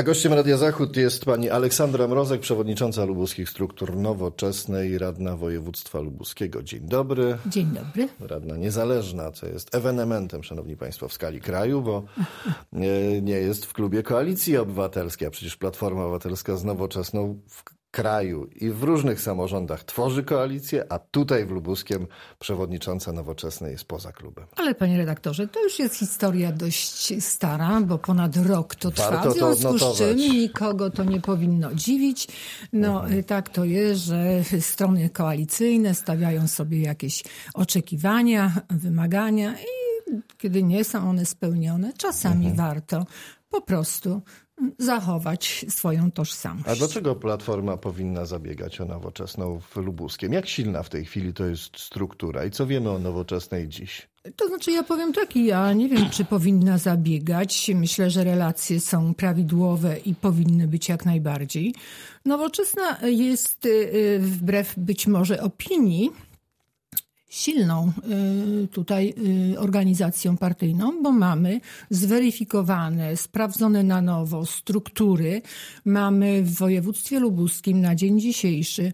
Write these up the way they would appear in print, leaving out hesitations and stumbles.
A gościem Radia Zachód jest pani Aleksandra Mrozek, przewodnicząca Lubuskich Struktur Nowoczesnej, radna województwa lubuskiego. Dzień dobry. Dzień dobry. Radna niezależna, co jest ewenementem, szanowni państwo, w skali kraju, bo nie jest w klubie Koalicji Obywatelskiej, a przecież Platforma Obywatelska z Nowoczesną w kraju i w różnych samorządach tworzy koalicję, a tutaj w Lubuskiem przewodnicząca Nowoczesnej jest poza klubem. Ale panie redaktorze, to już jest historia dość stara, bo ponad rok to trwa, Warto w związku to z czym nikogo to nie powinno dziwić. Tak to jest, że strony koalicyjne stawiają sobie jakieś oczekiwania, wymagania i kiedy nie są one spełnione, czasami warto po prostu zachować swoją tożsamość. A dlaczego Platforma powinna zabiegać o Nowoczesną w Lubuskiem? Jak silna w tej chwili to jest struktura i co wiemy o Nowoczesnej dziś? To znaczy ja powiem tak, ja nie wiem, czy powinna zabiegać. Myślę, że relacje są prawidłowe i powinny być jak najbardziej. Nowoczesna jest wbrew być może opinii silną tutaj organizacją partyjną, bo mamy zweryfikowane, sprawdzone na nowo struktury. Mamy w województwie lubuskim na dzień dzisiejszy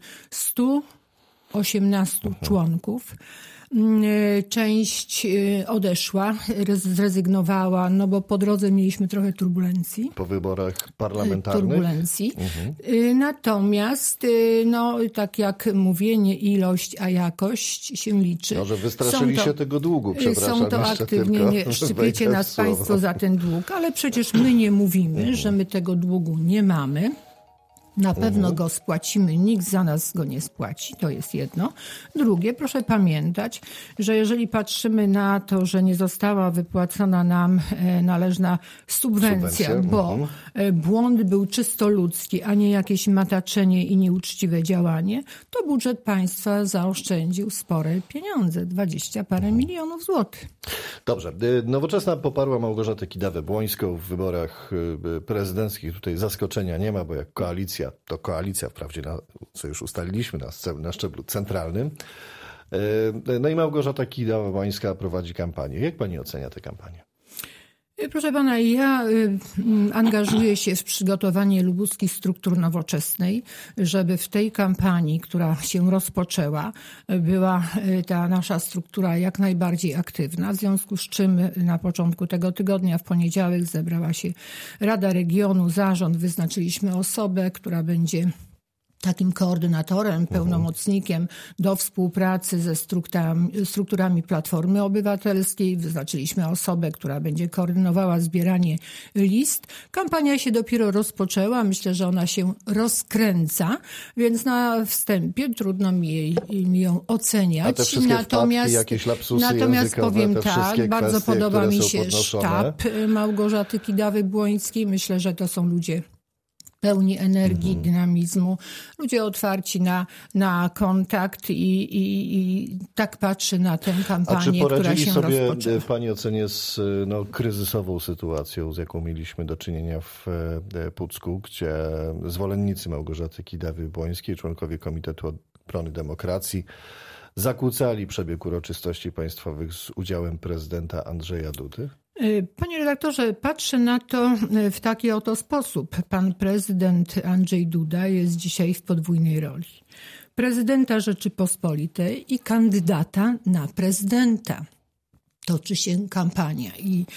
118 członków. Część odeszła, zrezygnowała, no bo po drodze mieliśmy trochę turbulencji. Po wyborach parlamentarnych? Natomiast, no tak jak mówię, nie ilość, a jakość się liczy. No, że wystraszyli się tego długu, przepraszam. Są to aktywnie, nie szczypiecie nas państwo za ten dług, ale przecież my nie mówimy, że my tego długu nie mamy. Na pewno go spłacimy, nikt za nas go nie spłaci, to jest jedno. Drugie, proszę pamiętać, że jeżeli patrzymy na to, że nie została wypłacona nam należna subwencja, bo błąd był czysto ludzki, a nie jakieś mataczenie i nieuczciwe działanie, to budżet państwa zaoszczędził spore pieniądze, 20 parę milionów złotych. Dobrze. Nowoczesna poparła Małgorzatę Kidawę-Błońską w wyborach prezydenckich. Tutaj zaskoczenia nie ma, bo jak koalicja, to koalicja wprawdzie, co już ustaliliśmy na szczeblu centralnym. No i Małgorzata Kidawa-Błońska prowadzi kampanię. Jak pani ocenia tę kampanię? Proszę pana, ja angażuję się w przygotowanie lubuskich struktur nowoczesnej, żeby w tej kampanii, która się rozpoczęła, była ta nasza struktura jak najbardziej aktywna. W związku z czym na początku tego tygodnia, w poniedziałek, zebrała się Rada Regionu, zarząd, wyznaczyliśmy osobę, która będzie takim koordynatorem, pełnomocnikiem do współpracy ze strukturami Platformy Obywatelskiej. Wyznaczyliśmy osobę, która będzie koordynowała zbieranie list. Kampania się dopiero rozpoczęła. Myślę, że ona się rozkręca, więc na wstępie trudno mi ją oceniać. A te wszystkie wpadki, jakieś lapsusy językowe, powiem te tak, bardzo kwestie, podoba mi się podnoszone. sztab Małgorzaty Kidawy-Błońskiej. Myślę, że to są ludzie pełni energii, dynamizmu, ludzie otwarci na kontakt i tak patrzy na tę kampanię, która się rozpoczęła. A czy poradzili sobie w pani ocenie z kryzysową sytuacją, z jaką mieliśmy do czynienia w Pucku, gdzie zwolennicy Małgorzaty Kidawy-Błońskiej, członkowie Komitetu Obrony Demokracji, zakłócali przebieg uroczystości państwowych z udziałem prezydenta Andrzeja Dudy? Panie redaktorze, patrzę na to w taki oto sposób. Pan prezydent Andrzej Duda jest dzisiaj w podwójnej roli. Prezydenta Rzeczypospolitej i kandydata na prezydenta. Toczy się kampania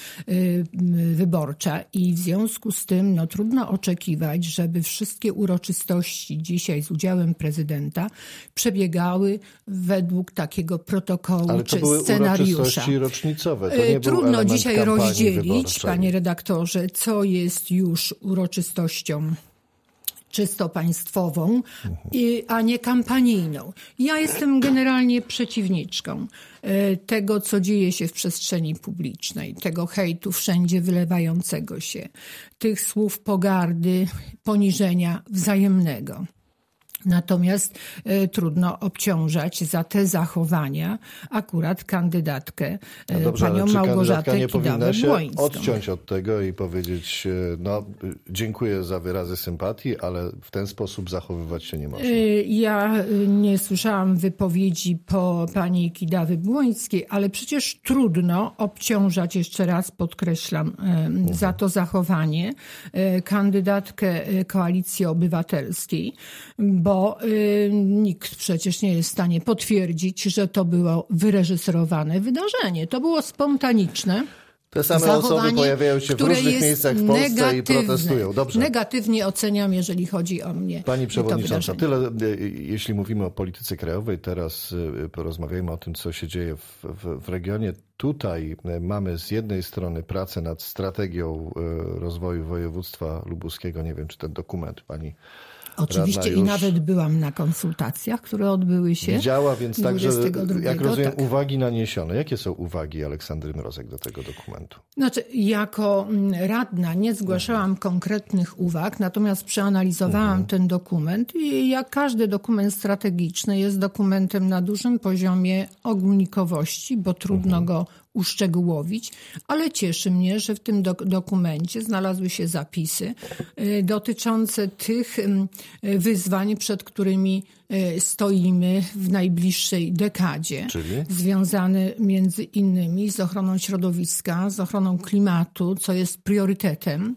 wyborcza i w związku z tym trudno oczekiwać, żeby wszystkie uroczystości dzisiaj z udziałem prezydenta przebiegały według takiego protokołu czy scenariusza. Ale to były uroczystości rocznicowe. To nie trudno był dzisiaj rozdzielić, wyborczej. Panie redaktorze, co jest już uroczystością czysto państwową, a nie kampanijną. Ja jestem generalnie przeciwniczką tego, co dzieje się w przestrzeni publicznej, tego hejtu wszędzie wylewającego się, tych słów pogardy, poniżenia wzajemnego. Natomiast trudno obciążać za te zachowania akurat kandydatkę panią Małgorzatę nie powinna się Kidawę-Błońską. odciąć od tego i powiedzieć, dziękuję za wyrazy sympatii, ale w ten sposób zachowywać się nie można. Ja nie słyszałam wypowiedzi po pani Kidawy-Błońskiej, ale przecież trudno obciążać, jeszcze raz podkreślam, za to zachowanie kandydatkę Koalicji Obywatelskiej, bo nikt przecież nie jest w stanie potwierdzić, że to było wyreżyserowane wydarzenie. To było spontaniczne. Te same osoby pojawiają się w różnych miejscach w Polsce i protestują. Dobrze. Negatywnie oceniam, jeżeli chodzi o mnie. Pani przewodnicząca, tyle jeśli mówimy o polityce krajowej. Teraz porozmawiajmy o tym, co się dzieje w regionie. Tutaj mamy z jednej strony pracę nad strategią rozwoju województwa lubuskiego. Nie wiem, czy ten dokument pani oczywiście i nawet byłam na konsultacjach, które odbyły się. Działa, więc także, jak rozumiem, tak. Uwagi naniesione. Jakie są uwagi Aleksandry Mrozek do tego dokumentu? Znaczy, jako radna nie zgłaszałam konkretnych uwag, natomiast przeanalizowałam ten dokument i jak każdy dokument strategiczny jest dokumentem na dużym poziomie ogólnikowości, bo trudno go uszczegółowić, ale cieszy mnie, że w tym dokumencie znalazły się zapisy dotyczące tych wyzwań, przed którymi stoimy w najbliższej dekadzie. Czyli? Związane między innymi z ochroną środowiska, z ochroną klimatu, co jest priorytetem.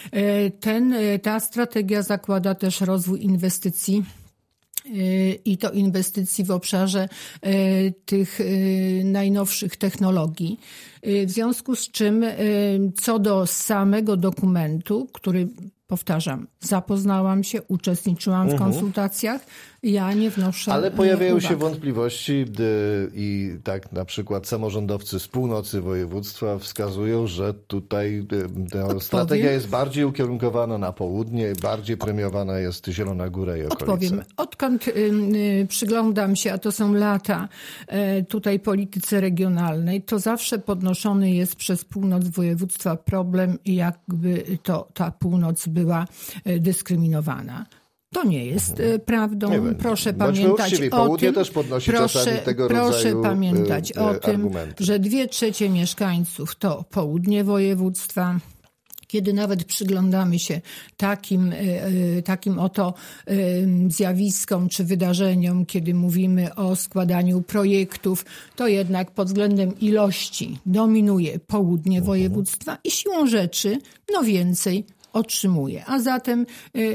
Ta strategia zakłada też rozwój inwestycji i to inwestycji w obszarze tych najnowszych technologii. W związku z czym co do samego dokumentu, który, powtarzam, zapoznałam się, uczestniczyłam w konsultacjach, ja nie wnoszę Ale pojawiają uwag. się wątpliwości i tak na przykład samorządowcy z północy województwa wskazują, że tutaj ta strategia jest bardziej ukierunkowana na południe, bardziej premiowana jest Zielona Góra i okolice. Odpowiem. Odkąd przyglądam się, a to są lata, tutaj polityce regionalnej, to zawsze podnoszony jest przez północ województwa problem, jakby ta północ była dyskryminowana. To nie jest prawdą. Proszę pamiętać o tym, też podnosi czasami tego rodzaju pamiętać o tym, argumenty. że 2/3 mieszkańców to południe województwa. Kiedy nawet przyglądamy się takim oto zjawiskom czy wydarzeniom, kiedy mówimy o składaniu projektów, to jednak pod względem ilości dominuje południe województwa i siłą rzeczy więcej otrzymuje. A zatem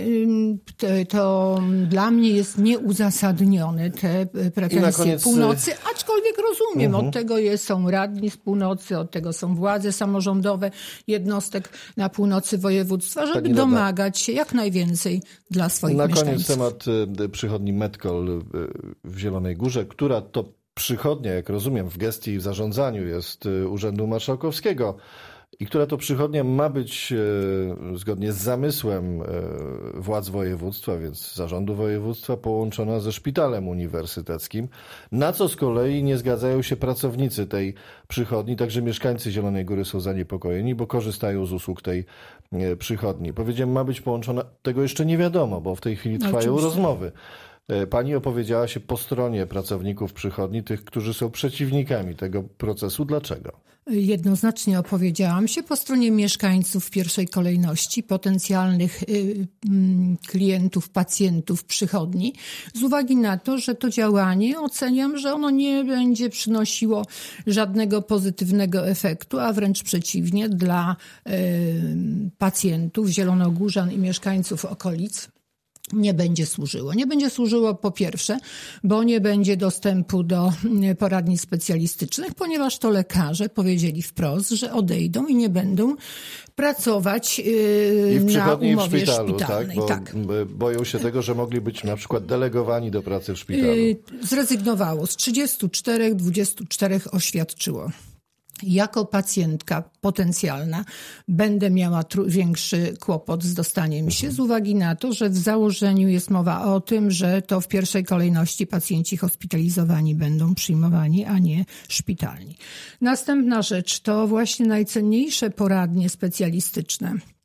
to dla mnie jest nieuzasadnione te pretensje północy, aczkolwiek rozumiem, od tego są radni z północy, od tego są władze samorządowe jednostek na północy województwa, żeby domagać się jak najwięcej dla swoich mieszkańców. Na koniec temat przychodni Metkol w Zielonej Górze, która to przychodnia, jak rozumiem, w gestii i w zarządzaniu jest Urzędu Marszałkowskiego. I która to przychodnia ma być zgodnie z zamysłem władz województwa, więc zarządu województwa, połączona ze szpitalem uniwersyteckim, na co z kolei nie zgadzają się pracownicy tej przychodni, także mieszkańcy Zielonej Góry są zaniepokojeni, bo korzystają z usług tej przychodni. Powiedziałem, ma być połączona, tego jeszcze nie wiadomo, bo w tej chwili trwają rozmowy. Pani opowiedziała się po stronie pracowników przychodni, tych, którzy są przeciwnikami tego procesu. Dlaczego? Jednoznacznie opowiedziałam się po stronie mieszkańców w pierwszej kolejności, potencjalnych klientów, pacjentów przychodni, z uwagi na to, że to działanie oceniam, że ono nie będzie przynosiło żadnego pozytywnego efektu, a wręcz przeciwnie, dla pacjentów, zielonogórzan i mieszkańców okolic nie będzie służyło. Nie będzie służyło po pierwsze, bo nie będzie dostępu do poradni specjalistycznych, ponieważ to lekarze powiedzieli wprost, że odejdą i nie będą pracować na umowie szpitalnej. Tak? Bo boją się tego, że mogli być na przykład delegowani do pracy w szpitalu. Zrezygnowało. Z 34, 24 oświadczyło. Jako pacjentka potencjalna będę miała większy kłopot z dostaniem się z uwagi na to, że w założeniu jest mowa o tym, że to w pierwszej kolejności pacjenci hospitalizowani będą przyjmowani, a nie szpitalni. Następna rzecz to właśnie najcenniejsze poradnie specjalistyczne.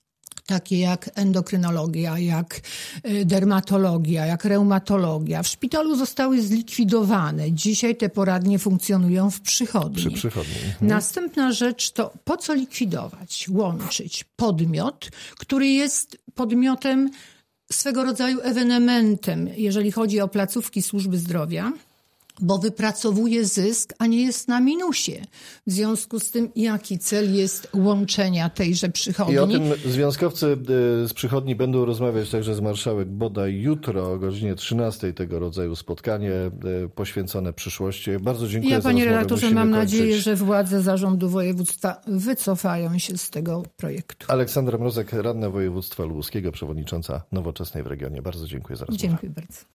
takie jak endokrynologia, jak dermatologia, jak reumatologia, w szpitalu zostały zlikwidowane. Dzisiaj te poradnie funkcjonują w przychodni. Przy przychodni. Następna rzecz to po co likwidować, łączyć podmiot, który jest podmiotem swego rodzaju ewenementem, jeżeli chodzi o placówki służby zdrowia, bo wypracowuje zysk, a nie jest na minusie. W związku z tym, jaki cel jest łączenia tejże przychodni? I o tym związkowcy z przychodni będą rozmawiać także z marszałek bodaj jutro o godzinie 13:00 tego rodzaju spotkanie poświęcone przyszłości. Bardzo dziękuję za rozmowę. Panie redaktorze, Musimy mam kończyć. nadzieję, że władze zarządu województwa wycofają się z tego projektu. Aleksandra Mrozek, radna województwa lubuskiego, przewodnicząca Nowoczesnej w regionie. Bardzo dziękuję za rozmowę. Dziękuję bardzo.